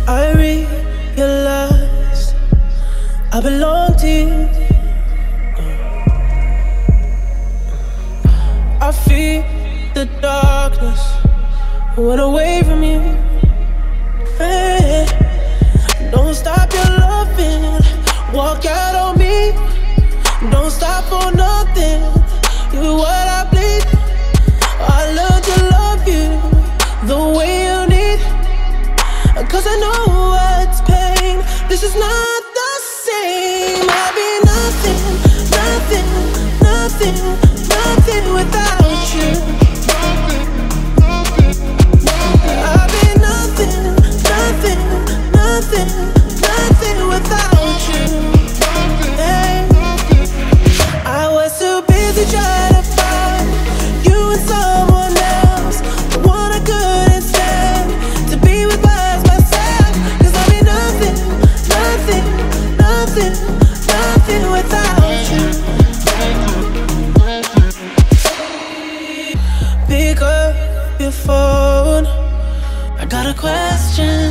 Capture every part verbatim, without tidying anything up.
I realized I belong to you. I feel the darkness went away from you. Hey, don't stop your loving, walk out on me. Don't stop for nothing, you're what I bleed. I learned to love you the way you need, 'cause I know what's pain. This is not the same. I'll be nothing, nothing, nothing, nothing without you. I'll be nothing, nothing, nothing, nothing without you. Hey. I was too busy trying to find you and someone else, the one I couldn't stand to be with by myself. 'Cause I'll be nothing, nothing, nothing, nothing without you. Pick up your phone, I got a question.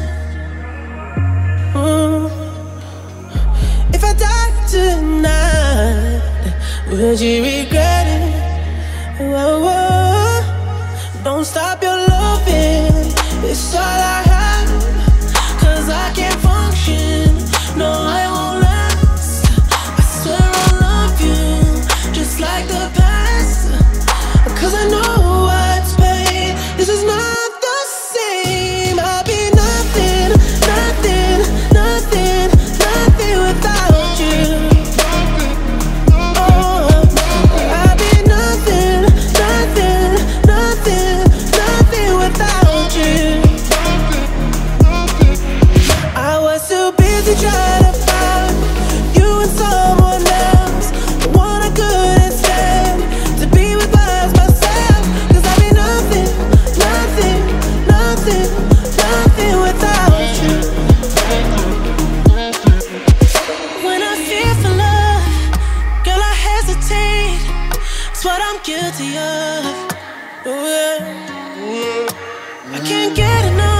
Mm. If I die tonight, would you regret it? Whoa, whoa. Don't stop your loving, it's all I have. 'Cause I can't function, no I won't last. I swear I love you, just like the past. 'Cause I know what's pain, this is not the same. I'll be nothing, nothing, nothing, nothing without you. Oh, I'll be nothing, nothing, nothing, nothing without you. I was too busy trying to find you and someone else, the one I couldn't stand to be with by myself. 'Cause I'll be nothing, nothing, nothing, nothing without you. When I fear for love, girl, I hesitate. It's what I'm guilty of. Oh, yeah. I can't get enough.